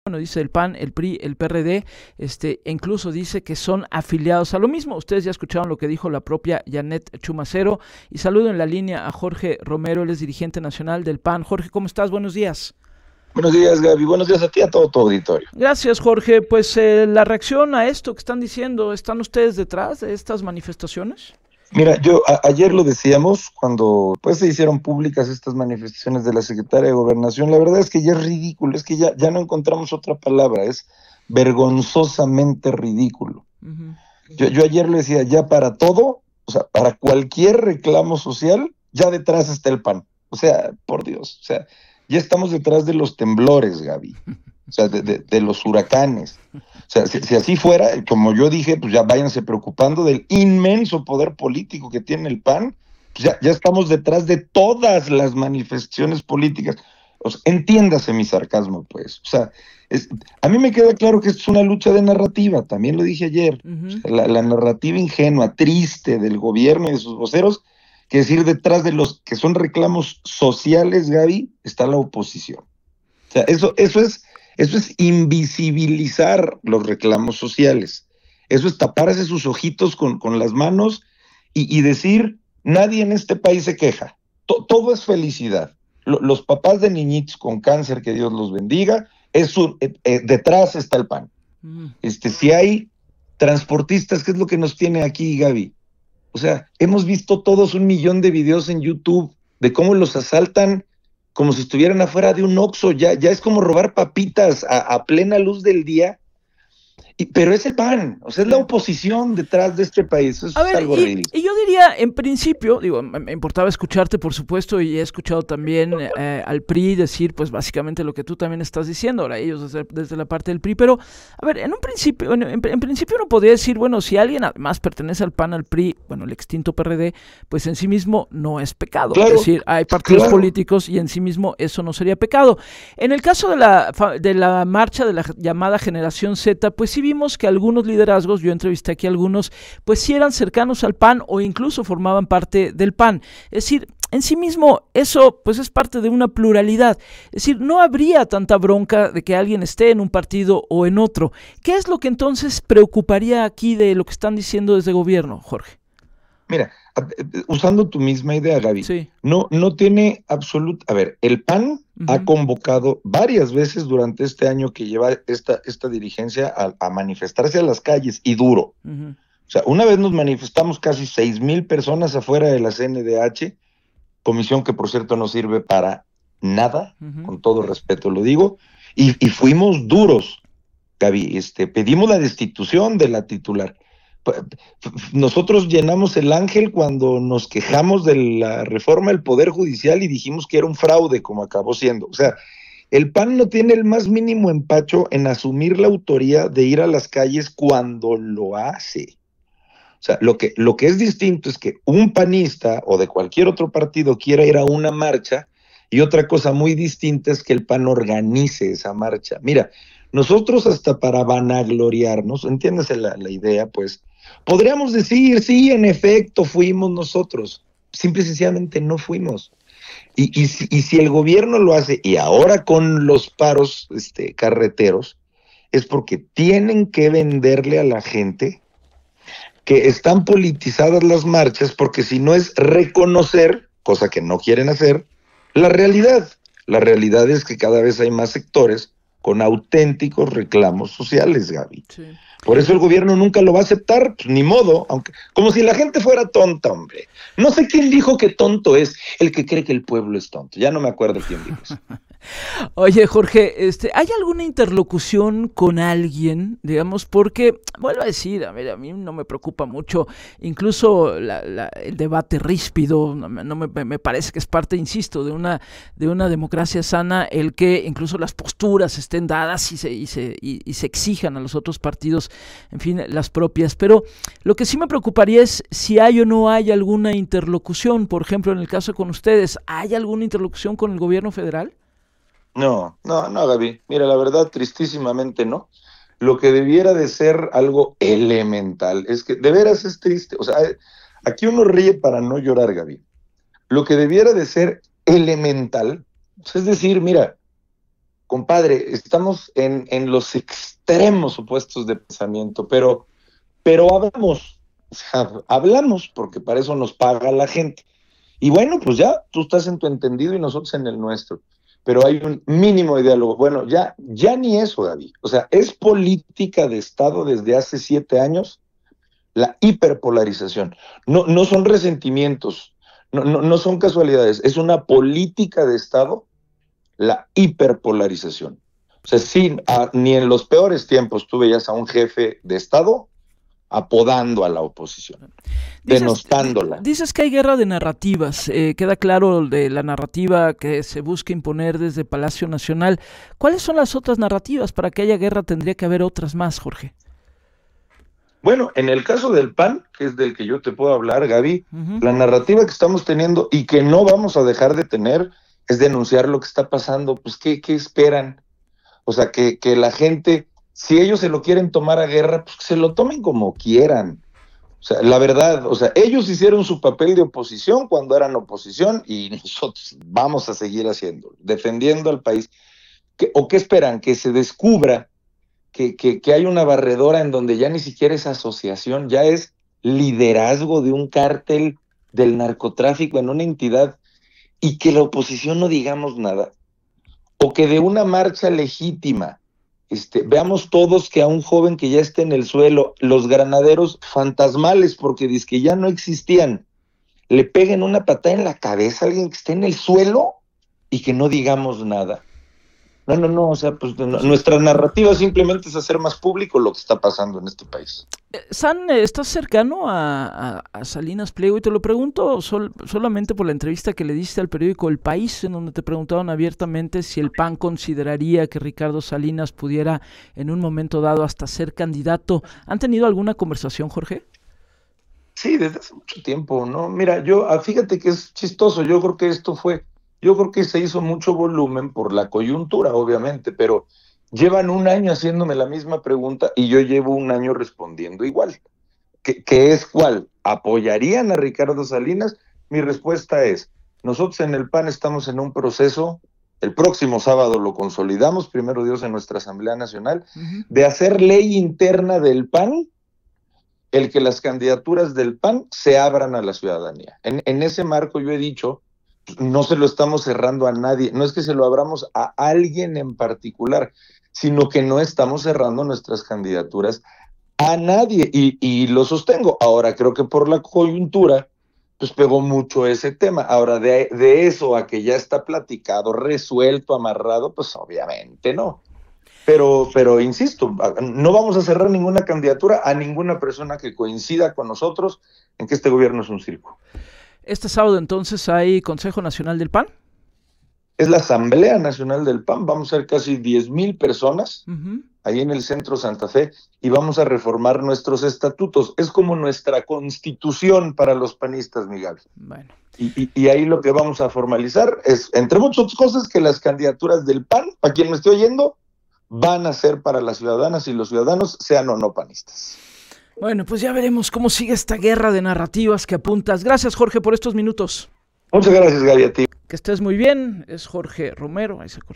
Bueno, dice el PAN, el PRI, el PRD, incluso dice que son afiliados a lo mismo. Ustedes ya escucharon lo que dijo la propia Janet Chumacero. Y saludo en la línea a Jorge Romero, él es dirigente nacional del PAN. Jorge, ¿cómo estás? Buenos días. Buenos días, Gaby. Buenos días a ti y a todo tu auditorio. Gracias, Jorge. Pues la reacción a esto que están diciendo, ¿están ustedes detrás de estas manifestaciones? Mira, ayer lo decíamos cuando pues se hicieron públicas estas manifestaciones de la Secretaria de Gobernación. La verdad es que ya es ridículo, es que ya no encontramos otra palabra, es vergonzosamente ridículo. Uh-huh. Yo ayer le decía, ya para todo, o sea, para cualquier reclamo social, ya detrás está el PAN. O sea, por Dios, o sea, ya estamos detrás de los temblores, Gaby. O sea, de los huracanes. O sea, si así fuera, como yo dije, pues ya váyanse preocupando del inmenso poder político que tiene el PAN. Pues ya estamos detrás de todas las manifestaciones políticas. O sea, entiéndase mi sarcasmo, pues. O sea, a mí me queda claro que esto es una lucha de narrativa, también lo dije ayer. Uh-huh. O sea, la narrativa ingenua, triste del gobierno y de sus voceros, que decir, detrás de los que son reclamos sociales, Gaby, está la oposición. O sea, eso es invisibilizar los reclamos sociales. Eso es taparse sus ojitos con las manos y decir, nadie en este país se queja. Todo es felicidad. Los papás de niñitos con cáncer, que Dios los bendiga, detrás está el PAN. Si hay transportistas, ¿qué es lo que nos tiene aquí, Gaby? O sea, hemos visto todos 1 millón de videos en YouTube de cómo los asaltan como si estuvieran afuera de un Oxxo, ya es como robar papitas a plena luz del día, pero es el PAN, o sea, es la oposición detrás de este país, eso es algo ridículo. Y yo diría, en principio, me importaba escucharte, por supuesto, y he escuchado también al PRI decir, pues, básicamente lo que tú también estás diciendo, ahora ellos desde la parte del PRI, pero, a ver, en principio uno podría decir, bueno, si alguien además pertenece al PAN, al PRI, bueno, el extinto PRD, pues en sí mismo no es pecado, claro, es decir, hay partidos políticos y en sí mismo eso no sería pecado. En el caso de la marcha de la llamada Generación Z, pues sí vimos que algunos liderazgos, yo entrevisté aquí a algunos, pues sí eran cercanos al PAN o incluso formaban parte del PAN. Es decir, en sí mismo eso pues es parte de una pluralidad. Es decir, no habría tanta bronca de que alguien esté en un partido o en otro. ¿Qué es lo que entonces preocuparía aquí de lo que están diciendo desde gobierno, Jorge? Mira, usando tu misma idea, Gaby, sí. no tiene absoluto... A ver, el PAN ha convocado varias veces durante este año que lleva esta dirigencia a manifestarse a las calles, y duro. O sea, una vez nos manifestamos casi 6,000 personas afuera de la CNDH, comisión que por cierto no sirve para nada, con todo respeto lo digo, y fuimos duros, Gaby, pedimos la destitución de la titular. Nosotros llenamos el Ángel cuando nos quejamos de la reforma del Poder Judicial y dijimos que era un fraude, como acabó siendo. O sea, el PAN no tiene el más mínimo empacho en asumir la autoría de ir a las calles cuando lo hace. O sea, lo que es distinto es que un panista o de cualquier otro partido quiera ir a una marcha, y otra cosa muy distinta es que el PAN organice esa marcha. Mira, nosotros hasta para vanagloriarnos, entiéndase la idea, pues, podríamos decir, sí, en efecto, fuimos nosotros. Simple y sencillamente no fuimos. Y si el gobierno lo hace, y ahora con los paros carreteros, es porque tienen que venderle a la gente que están politizadas las marchas, porque si no es reconocer, cosa que no quieren hacer, la realidad. La realidad es que cada vez hay más sectores con auténticos reclamos sociales, Gaby. Sí. Por eso el gobierno nunca lo va a aceptar, pues, ni modo, aunque como si la gente fuera tonta, hombre. No sé quién dijo que tonto es el que cree que el pueblo es tonto. Ya no me acuerdo quién dijo eso. Oye, Jorge, ¿hay alguna interlocución con alguien, digamos? Porque, vuelvo a decir, a mí no me preocupa mucho, incluso el debate ríspido, me parece que es parte, insisto, de una democracia sana, el que incluso las posturas estén dadas y se exijan a los otros partidos, en fin, las propias. Pero lo que sí me preocuparía es si hay o no hay alguna interlocución. Por ejemplo, en el caso con ustedes, ¿hay alguna interlocución con el gobierno federal? No, Gaby. Mira, la verdad, tristísimamente no. Lo que debiera de ser algo elemental, es que de veras es triste. O sea, aquí uno ríe para no llorar, Gaby. Lo que debiera de ser elemental, es decir, mira, compadre, estamos en los extremos opuestos de pensamiento, pero hablamos, o sea, hablamos porque para eso nos paga la gente. Y bueno, pues ya tú estás en tu entendido y nosotros en el nuestro, pero hay un mínimo de diálogo. Bueno, ya ni eso, David. O sea, es política de Estado desde hace 7 años la hiperpolarización. No son resentimientos, no son casualidades, es una política de Estado la hiperpolarización. O sea, sí, ni en los peores tiempos tú veías a un jefe de Estado apodando a la oposición, denostándola. Dices que hay guerra de narrativas, queda claro de la narrativa que se busca imponer desde Palacio Nacional. ¿Cuáles son las otras narrativas? Para que haya guerra tendría que haber otras más, Jorge. Bueno, en el caso del PAN, que es del que yo te puedo hablar, Gaby, la narrativa que estamos teniendo y que no vamos a dejar de tener es denunciar lo que está pasando. Pues, ¿qué esperan? O sea, que la gente, si ellos se lo quieren tomar a guerra, pues que se lo tomen como quieran. O sea, la verdad, o sea, ellos hicieron su papel de oposición cuando eran oposición y nosotros vamos a seguir haciéndolo, defendiendo al país. ¿O qué esperan? Que se descubra que hay una barredora en donde ya ni siquiera es asociación, ya es liderazgo de un cártel del narcotráfico en una entidad y que la oposición no digamos nada. O que de una marcha legítima veamos todos que a un joven que ya esté en el suelo, los granaderos fantasmales, porque dizque ya no existían, le peguen una patada en la cabeza a alguien que esté en el suelo y que no digamos nada. No, o sea, pues nuestra narrativa simplemente es hacer más público lo que está pasando en este país. San, ¿estás cercano a Salinas Pliego? Y te lo pregunto solamente por la entrevista que le diste al periódico El País, en donde te preguntaban abiertamente si el PAN consideraría que Ricardo Salinas pudiera en un momento dado hasta ser candidato. ¿Han tenido alguna conversación, Jorge? Sí, desde hace mucho tiempo, ¿no? Mira, fíjate que es chistoso, yo creo que se hizo mucho volumen por la coyuntura, obviamente, pero llevan un año haciéndome la misma pregunta y yo llevo un año respondiendo igual. ¿Qué es cuál? ¿Apoyarían a Ricardo Salinas? Mi respuesta es, nosotros en el PAN estamos en un proceso, el próximo sábado lo consolidamos, primero Dios, en nuestra Asamblea Nacional, de hacer ley interna del PAN, el que las candidaturas del PAN se abran a la ciudadanía. En ese marco yo he dicho, no se lo estamos cerrando a nadie, no es que se lo abramos a alguien en particular, sino que no estamos cerrando nuestras candidaturas a nadie, y lo sostengo. Ahora, creo que por la coyuntura, pues pegó mucho ese tema. Ahora, de eso a que ya está platicado, resuelto, amarrado, pues obviamente no. Pero insisto, no vamos a cerrar ninguna candidatura a ninguna persona que coincida con nosotros en que este gobierno es un circo. Este sábado entonces hay Consejo Nacional del PAN. Es la Asamblea Nacional del PAN, vamos a ser casi 10,000 personas ahí en el Centro Santa Fe y vamos a reformar nuestros estatutos. Es como nuestra constitución para los panistas, Miguel. Bueno. Y ahí lo que vamos a formalizar es, entre muchas otras cosas, que las candidaturas del PAN, para quien me esté oyendo, van a ser para las ciudadanas y los ciudadanos, sean o no panistas. Bueno, pues ya veremos cómo sigue esta guerra de narrativas que apuntas. Gracias, Jorge, por estos minutos. Muchas gracias, Gaby, a ti. Que estés muy bien. Es Jorge Romero. Ahí se